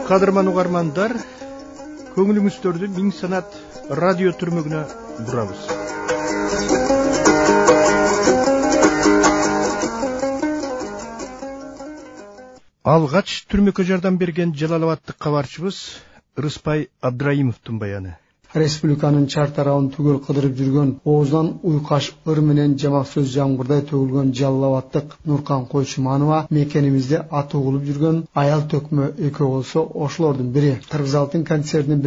Кадырман угармандар, көңүлүңүздөрдү Миң Санат радио түрмөгүнө бурабыз. Алгач түрмөккө жардам берген Жалалабаддык кабарчыбыз Рыспай Абдраимовдун баяны. Республиканын чар тарабын түгөл кыдырып жүргөн, оозунан уйкаш ыр менен жамак сөз жамгырдай төгүлгөн Жалалабаддык Нуркан Койчуманова мекенибизде аты угулуп жүргөн аял төкмө экөө болсо ошолордун бири. Кыргызалтын концертин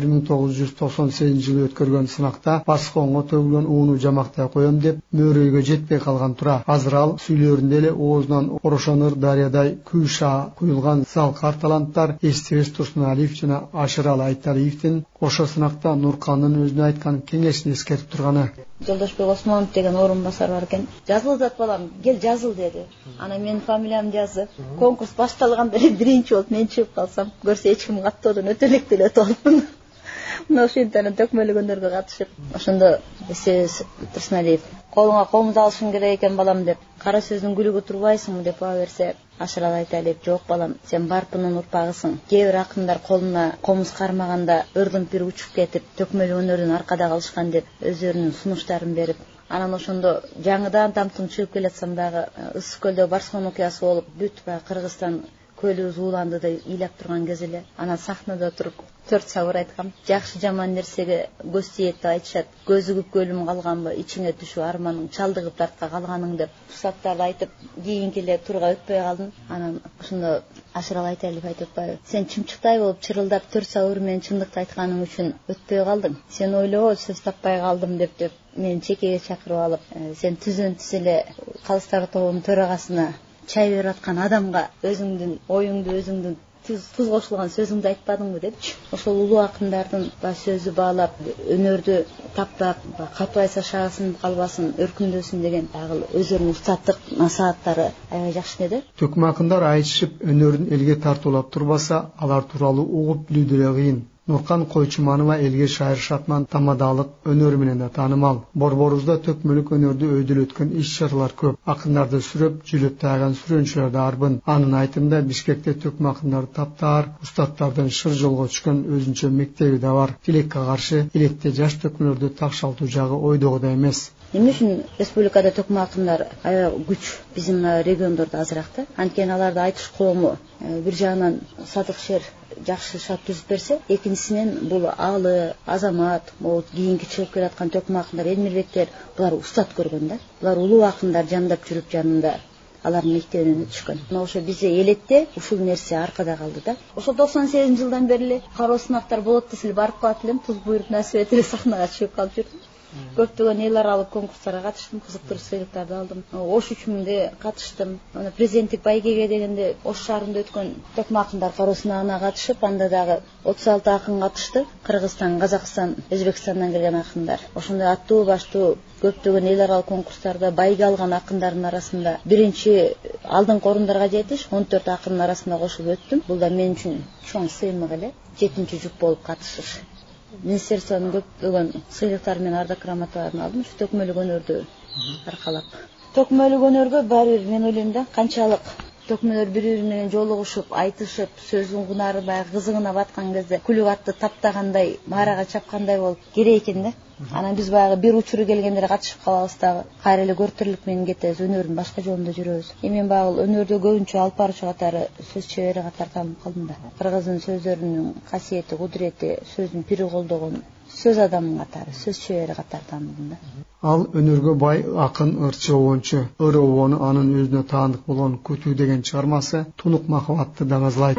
1998-жылы өткөргөн сынакта басконго төгүлгөн ууну жамактай коем деп мөөрөйгө жетпей калган тура. Азыр ал сүйлөрүндө эле оозунан орошонур дарыядай күйша куюлган залкар таланттар Эстебес Турсуналиев жана Ашырал Айталиевдин ошо сынакта Нуркандын өзүнө айткан кеңешин эскертип турганы. Жолдошбек Осмонов деген орун басар бар экен. Жазыл зат балам, кел жазыл деди. Ана менин фамилиям жазып, конкурс башталганда эле биринчи болуп мен чыгып калсам, көрсө эч ким каттоодон өтө элек деле алыпмын. Мына ошентип төкмөлөгөндөргө катышып, ошондо Эстебес Турсуналиев колуңа комуз алышың керек экен балам деп, кара сөздүн күлүгү турбайсыңбы деп баа берсе, Ашырал Айталиев жок балам, сен Барпынын урпагысың. Кээ бир акындар колуна комуз кармаганда ырдың пир учуп кетип, төкмөлөгөндөрдүн аркада калышкан деп өздөрүнүн сунуштарын берип, анан ошондо жаңыдан тамтың чыгып келатсам дагы Ысык көлдө Барскон окуясы болуп, бүт Кыргызстан көлүбүз ууланды деп ыйлап турган кез эле анан сахнада туруп 4 сабыр айткам. Жакшы жаман нерсеге көз тиет деп айтышат. Көзү күпкөлүм калганбы, ичиңе түшүп арманың чалдыгып тартка калганың деп саптарды айтып, кийинки эле турга өтпөй калдым. Анан ошондо Ашырал Айталиев айтып атпайбы, сен чымчыктай болуп чырылдап 4 сабыр менен чындыкты айтканың үчүн өтпөй калдың. Сен ойлоо, сөз таппай калдым деп мен чекеге чакырып алып, сен түзөнтүс эле Калыстар тобунун төрагасына чай берип аткан адамга өзүңдүн оюңду өзүңдүн туз кошулган сөзүңдү айтпадыңбы депчи. Ошол улуу акындардын сөзү баалап, өнөрдү таптап, катбайса шаасын калбасын, өркүндөсүн деген дагы өздөрүнүн устаттык насааттары аябай жакшы эле. Төкмө акындар айтышып өнөрүн элге тартуулап турбаса, алар тууралуу угуп билүү деле кыйын. Нуркан Койчуманова элге шайыр шатман тамадалык өнөрү менен да таанымал. Борборубузда төкмөлүк өнөрдү өйдөлөткөн иш-чаралар көп. Акындарды сүрөп, жүлөп тааган сүрөөнчүлөр да арбын. Анын айтымында Бишкекте төкмө акындарды таптаар, устаттардын шыр жолго түшкөн өзүнчө мектеби да бар. Тилекке каршы, электе жаш төкмөлөрдү такшалтуу жагы ойдогудай эмес. Эмне үчүн республикада төкмө акындар аябай күч биздин региондордо азыраак да. Анткени аларды айтыш коому бир жагынан Садыкшер жакшы шарт түзүп берсе, экинчисинен бул Алы, Азамат, могу кийинки чыгып келаткан төкмө акындар, Элмирбектер, булар устат көргөн да. Булар улуу акындар жандап жүрүп жанында алардын мектебине түшкөн. Мына ошо бизде элетте ушул нерсе аркада калды да. Ошо 98-жылдан бери эле кароо сынактар болот десе барып калат элем, туз буйруп насип этип сахнага чыгып калып жүрдүм. Көптөгөн эл аралык конкурстарга катыштым, кызыктыруу сыйлыктарды алдым. Ош үчүмүндө катыштым. Ана президенттик байгеге дегенде Ош шаарында өткөн төкмө акындар кароо сынагына катышып, анда дагы 36 акын катышты. Кыргызстан, Казакстан, Өзбекстандан келген акындар. Ошондой аттуу баштуу көптөгөн эл аралык конкурстарда байге алган акындардын арасында биринчи алдыңкы орундарга жетиш 14 акындын арасында кошулуп өттүм. Бул да мен үчүн чоң сыймык эле. 7-жүк болуп катышыш. Министерствонун көптөгөн сыйлыктары менен ардак грамоталарын алдым, ушу төкмөлүк өнөрдү аркалап. Төкмөлүк өнөргө баары бир мен ойлойм да, канчалык төкмөлөр бири-бири менен жолугушуп, айтышып, сөздүн кунары баягы кызыгына баткан кезде күлүк атты таптагандай, маарага чапкандай болуп керек экен да. Анан биз баягы бир учуру келгенде катышып калабыз дагы. Кайра эле көртөрлүк менен кетебиз, өнөрдүн башка жолунда жүрөбүз. Мен баягы өнөрдө көбүнчө алып баруучу катары сөз чебери катары таанып калдым да. Кыргыздын сөздөрүнүн касиети, кудурети, сөздүн пири колдогон сөз адамы катары, сөз чебери катары таандым да. Ал өнөргө бай акын ырчы обончу. Ыр обону анын өзүнө таандык болгон Күтүү деген чыгармасы тунук махабатты даңазлайт.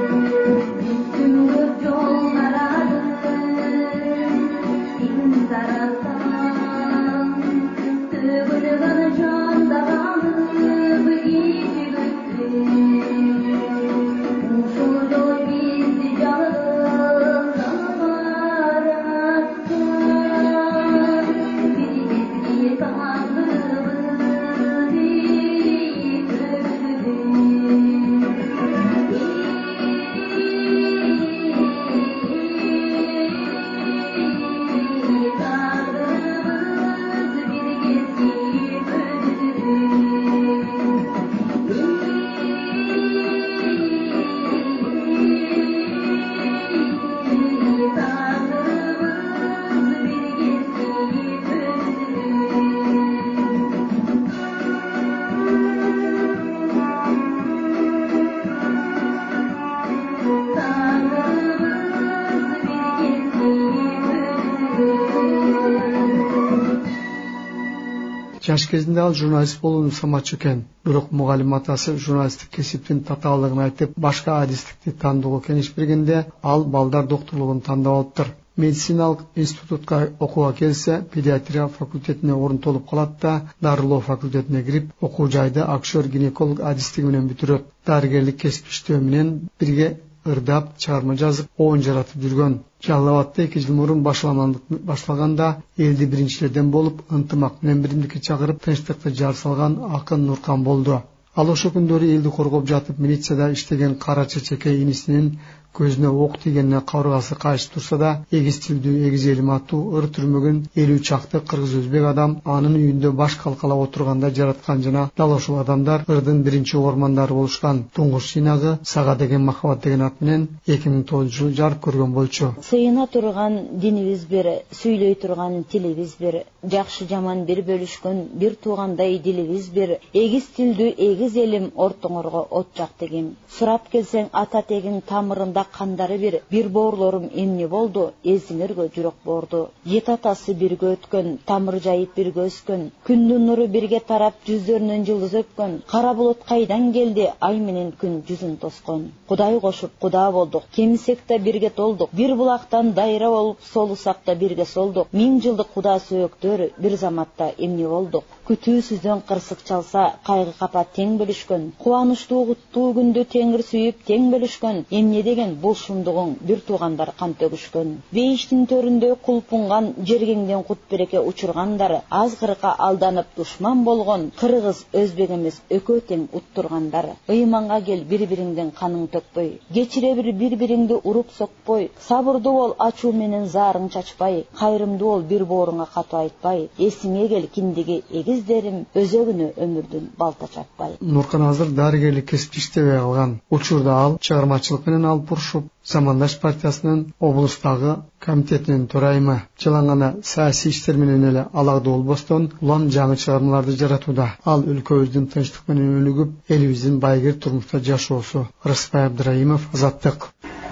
Жаш кезинде ал журналист болууну самачу экен. Бирок мугалим атасы журналисттик кесиптин татаалыгын айтып, башка адистикти тандоого кеңеш бергенде ал балдар докторлугун тандап алыптыр. Медициналык институтка окууга келсе, педиатрия факультетине орун толуп калат да, дарылоо факультетине кирип, окуу жайды акушер-гинеколог адистиги менен бүтүрөт. Дарыгерлик кесип иштөө менен бирге ырдап, чыгарма жазып, оон жаратып жүргөн. Жалал Абадта 2 жыл мурун башлаганда элди биринчилерден болуп, ынтымак менен биримдикке чакырып, тынчтыкты жар салган акын Нуркан болду. Ал ошо күндөрү элди коргоп жатып, милицияда иштеген Кара Чечекей инисинин көзүнө ок тийгенине кабыргасы кайышып турса да, эгиз тилдүү, эгиз элим аттуу ыр түрмөгөн 50 чакты кыргыз өзбек адам анын үйүндө баш калкалап отурганда жараткан жана дал ошол адамдар ырдын биринчи ормандары болушкан. Туңгуш жыйнагы Сага деген махабат деген ат менен 2009-жылы жарык көргөн болчу. Сыйына турган динибиз бир, сүйлөй турган тилибиз бир, жакшы жаман бир бөлүшкөн бир туугандай дилибиз бир, эгиз тилдүү, эгиз элим ортоңорго от жак дегем. Сурап келсең ата тегиң тамырында кандары бир боорлорум эмне болду, эзиңерге жүрөк боорду. Жет атасы бирге өткөн, тамыр жайып бирге өскөн, күндүн нуру бирге тарап, жүздөрүнөн жылдыз өпкөн. Кара булут кайдан келди, ай менен күн жүзүн тоскон. Кудай кошуп куда болдук, кемисек да бирге толдук. Бир булактан дайра болуп, солусак да бирге солдук. 1000 жылдык куда сөөктөр бир заматта эмне болдук. Күтүүсүздөн кырсык чалса, кайгы капа тең бөлүшкөн. Кубанычтуу куттуу күндү теңир сүйүп тең бөлүшкөн. Эмне деген бул шумдугуң бир туугандар кан төгүшкөн. Бейиштин төрүндө кулпунган, жергеңден кут береке учургандар, азгырка алданып душман болгон, кыргыз өзбек эмес экөө тең уттургандар. Ыйманга кел, бири-бириңден каның төкпөй, кечире бири-бириңди уруп сокпой, сабырдуу бол, ачуу менен заарың чачпай, кайрымдуу бол, бир бооруңа катуу айтпай, эсиңе кел, киндиги эгиздерим, өзөгүнө өмүрдүн балта чаппай. Нуркан азыр дарыгерлик кесип иштебей калган. Учурда ал чыгармачылык менен алып урушуп, Замандаш партиясынын облустагы комитетинин төрайымы. Жалаңгана саясий иштер менен эле алагда болбостон, улам жаңы чыгармаларды жаратууда. Ал өлкөбүздүн тынчтык менен өнүгүп, элибиздин байгир турмушта жашоосу. Рыспай Абдрайымов, Азаттык.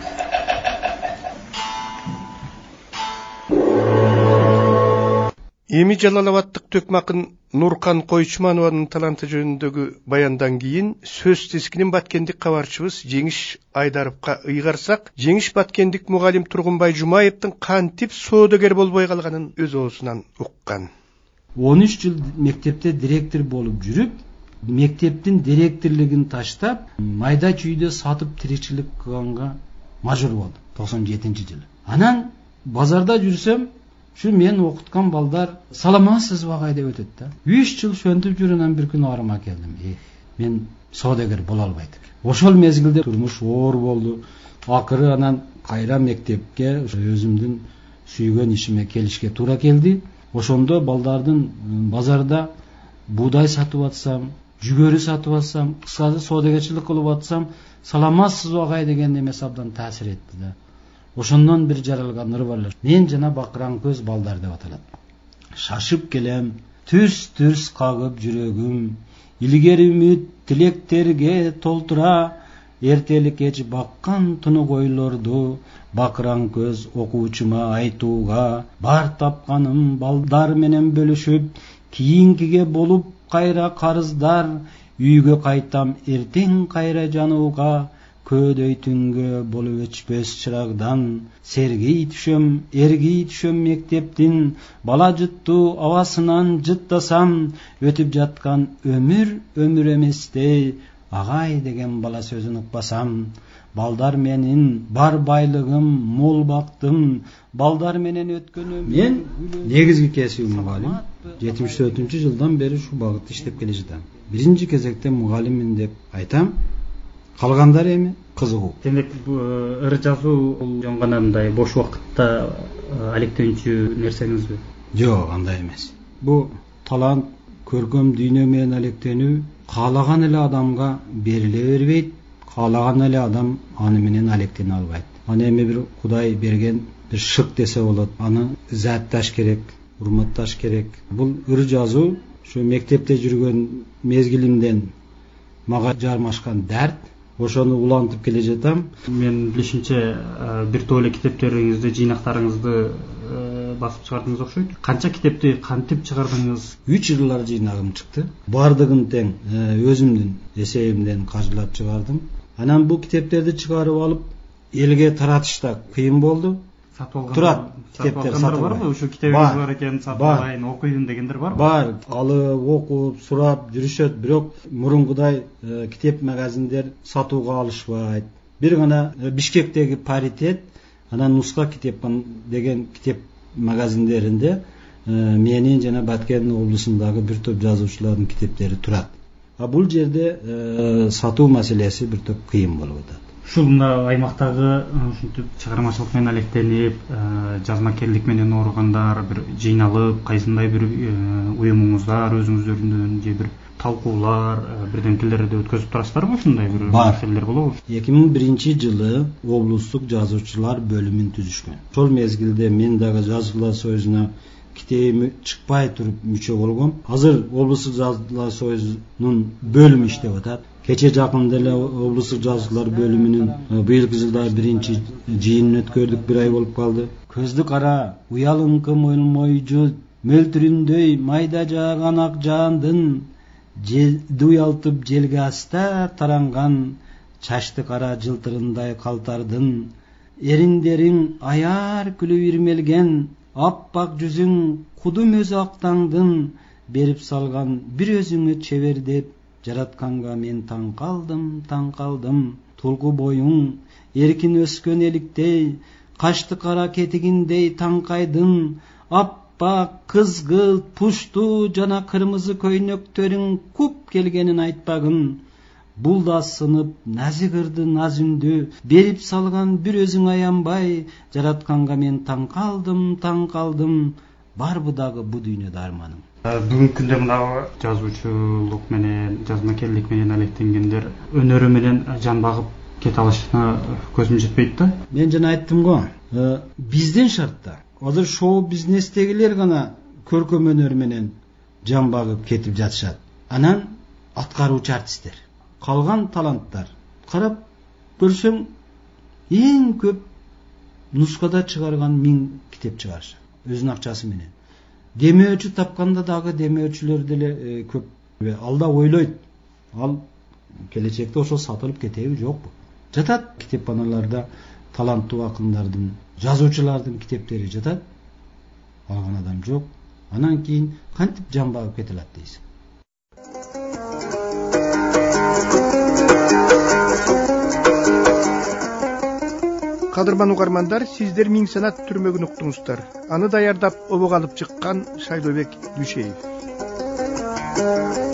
Эми Жалал Абадтык төкмакын Нуркан Койчуманованын таланты жөнүндөгү баяндан кийин сөз тескинин Баткендик кабарчыбыз Жеңиш Айдаровго ыйгарсак, Жеңиш Баткендик мугалим Тургунбай Жумаевдин кантип соодагер болбой калганын өз оозунан уккан. 13 жыл мектепте директор болуп жүрүп, мектептин директорлугун таштап, майда чүйдө сатып тиричилик кылганга мажбур болдум 97-жылы. Анан базарда жүрсөм, şu men okutkан балдар саламатсыз багай деп өтөт да. 3 жыл шөнтүп жүрүнөн бир күн арыма келдим. Мен соодагер боло албайт экен. Ошол мезгилде турмуш оор болду. Акыры анан кайра мектепке өзүмдүн сүйгөн ишиме келишке туура келди. Ошондо балдардын базарда буудай сатып атсам, жүгөрү сатып атсам, кыскасы соодагерчилик кылып атсам, саламатсыз багай деген эмес абдан таасир этти да. Ошондон бир жаралган ыр бар. Мен жана бакыран көз балдар деп аталат. Шашып келем, түс-түс кагып жүрөгүм, илгери үмүт тилектерге толтура, эртелик кеч баккан тунук ойлорду, бакыран көз окуучума айтууга, бар тапканым балдар менен бөлүшүп, кийинкиге болуп кайра карыздар, үйгө кайтам эртең кайра жанууга, көдөй түнгө болуп өчпөс чырагдан, сергей түшөм, эргей түшөм мектептин, бала жыттуу абасынан жыттасам, өтүп жаткан өмүр эместей, агай деген бала сөзүн укпасам, балдар менин бар байлыгым, мол бактым, балдар менен өткөн өмүр. Мен негизги кесибим мугалим. 74-жылдан бери ушул багытта иштеп келе жатам. Биринчи кезекте мугалиммин деп айтам. Калгандар эми кызыгуу. Демек ыр жазуу бул жана мындай бош убакытта алектенүүчү нерсеңизби? Жок, андай эмес. Бул талант, көркөм дүйнө менен алектенүү каалаган эле адамга бериле бербейт, каалаган эле адам аны менен алектене албайт. Аны эми бир Кудай берген бир шык десе болот. Аны затташ керек, урматташ керек. Бул ыр жазуу ушу мектепте жүргөн мезгилимден мага жармашкан дарт. Ошону улантып келе жатам. Мен билишимче бир топ эле китептериңизди, жыйнактарыңызды басып чыгардыңыз окшойт. Канча китепти кантип чыгардыңыз? 3 жылдар жыйнагым чыкты. Бардыгын тең өзүмдүн эсебимден каржылап чыгардым. Анан бул китептерди чыгарып алып элге таратышта кыйын болду. Турат китептер сатып барбы? Ошо китебиңиз бар экен, сатып алайын, окуйм дегендер барбы? Бар, алып, окуп, сурап жүрүшөт, бирок мурункудай китеп магазиндер сатууга алышпайт. Бир гана Бишкектеги паритет, анан Нуска китеп деген китеп магазиндеринде менин жана Баткен облусундагы бир топ жазуучулардын китептери турат. А бул жерде сатуу маселеси бир топ кыйын болуп атат. Ушул мына аймактагы ушинтип чыгармачылык менен алектенип, жазмакерлик менен ооругандар бир жыйналып, кайсындай бир уюмуңуздар өзүңүздөрдүн же бир талкуулар, бирденкелерди өткөзүп турасыздарбы? Ушундай бир маселелер болобу? 2001-жылы облустук жазуучулар бөлүмүн түзүшкөн. Ошол мезгилде мен дагы Жазуучулар союзуна китебим чыкпай туруп мүчө болгом. Азыр облустук жазуучулар союзунун бөлүмү иштеп атат. Кече жакында эле облустук жазуучулар бөлүмүнүн быйылкы жылда биринчи жыйынын өткөрдүк, 1 ай болуп калды. Көздү кара, уялыңкы мойжу, мөлтүрүндөй майда жааган ак жаандын, желди уялтып желге аста таранган, чачты кара жылтырындай калтардын, эриндериң аяр күлүп ирмелген, аппак жүзүң кудум өзү актаңдын, берип салган бир өзүңө чебер деп жаратканга мен таң калдым, толку боюң эркин өскөн эликтей, качты кара кетигиндей таңкайдың, аппак, кызгылт, пушту жана кырмызы көйнөктөрүң куп келгенин айтпагын, бул да сынып назик ырды наз үндү, берип салган бир өзүң аянбай, жаратканга мен таң калдым, барбы дагы бу дүйнөдө арманым. Бүгүнкү күндө мына жазуучулук менен, жазмакерлик менен алектенгендер өнөрү менен жан багып кете алышына көзүм жетпейт да. Мен жана айттым го, биздин шартта азыр шоу бизнестегилер гана көркөм өнөр менен жан багып кетип жатышат. Анан аткаруучу артисттер, калган таланттар карап көрсөң эң көп Нускада чыгарган 1000 китеп чыгарышат өзүнүн акчасы менен. Демөөчү тапканда дагы демөөчүлөр деле көп. Ал да ойлойт, ал келечекте ошо сатылып кетеби жокпу. Жатат китепканаларда таланттуу акындардын, жазуучулардын китептери жатат. Алган адам жок. Анан кийин кантип жан багып кете алат дейсиң? Кадырман угармандар, сиздер Миң санат түрмөгүн уктуңуздар. Аны даярдап обуга алып чыккан Шайлообек Дүйшеев.